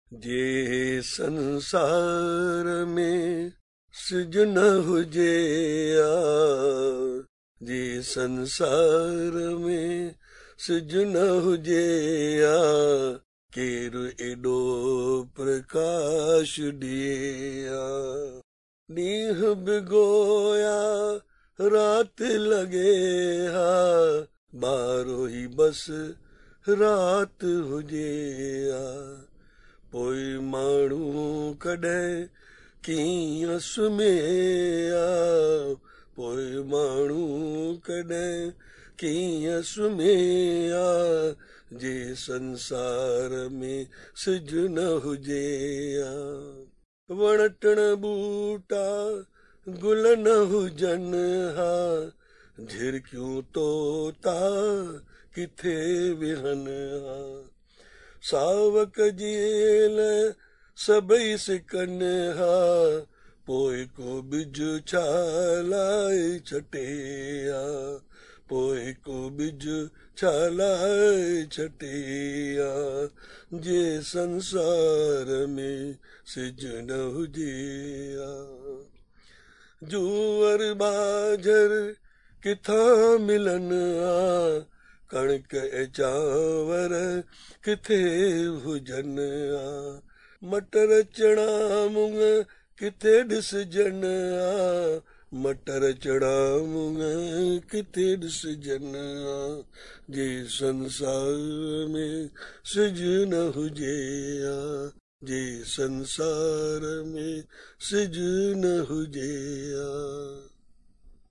जे संसार में सिज न हुजे आ, जे संसार में सिज न हुजे आ, केरु एॾो प्रकाश ॾिए आ। ॾींहुं बि गोया रात लॻे हा, ॿारो ई बस रात हुजे आ। पोइ माण्हू कॾहिं कीअं सुम्हे आ, पोइ माण्हू कॾहिं कीअं सुम्हे आ, जे संसार में सिज न हुजे आ। वण टिण ॿूटा गुल न हुजनि हा, झिरकियूं तोता किथे विहनि हा। सावक जेल सभई सिकनि हा, पोइ को बिज छा लाइ छटे आ, पोइ को बिज छा लाइ छटे आ, जे संसार में सिज न हुजे आ। जूअर बाझर किथां मिलनि आ, कणिक ऐं चांवर किथे हुजनि आ, मटर चणा मुङ किथे ॾिसजनि आ, मटर चणा मुङ किथे ॾिसजनि आ, जे संसार में सिज न हुजे आ, जे संसार में सिज न हुजे आ।